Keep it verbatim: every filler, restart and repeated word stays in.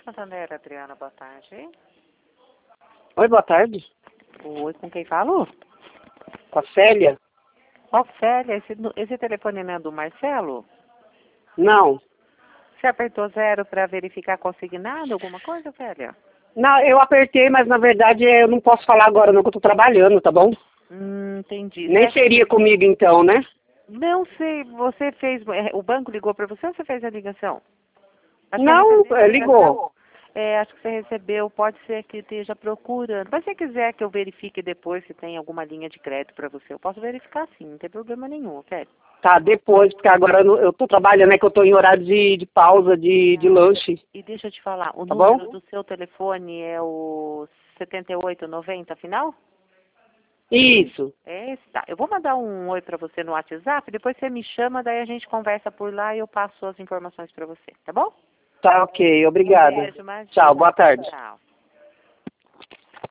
Santander, Adriana, boa tarde. Oi, boa tarde. Oi, com quem falo? Com a Célia? Ofélia, esse, esse telefone não é do Marcelo? Não. Você apertou zero para verificar consignado, alguma coisa, Ofélia? Não, eu apertei, mas na verdade eu não posso falar agora não, que eu tô trabalhando, tá bom? Hum, entendi. Nem Você... seria comigo então, né? Não sei, você fez... O banco ligou para você ou você fez a ligação? Acho Não, que a ligou. É, acho que você recebeu, pode ser que esteja procurando. Mas se você quiser que eu verifique depois se tem alguma linha de crédito para você, eu posso verificar sim, não tem problema nenhum, ok? Tá, depois, porque agora eu não- eu tô trabalhando, é que eu tô em horário de, de pausa, de, de lanche, E deixa eu te falar, o tá número bom? do seu telefone é o setenta e oito noventa final? Isso. É esse, tá. Eu vou mandar um oi para você no WhatsApp, depois você me chama, daí a gente conversa por lá e eu passo as informações para você, tá bom? Tá, ok, Um obrigada. beijo, imagina. Tchau, boa tarde. Tchau.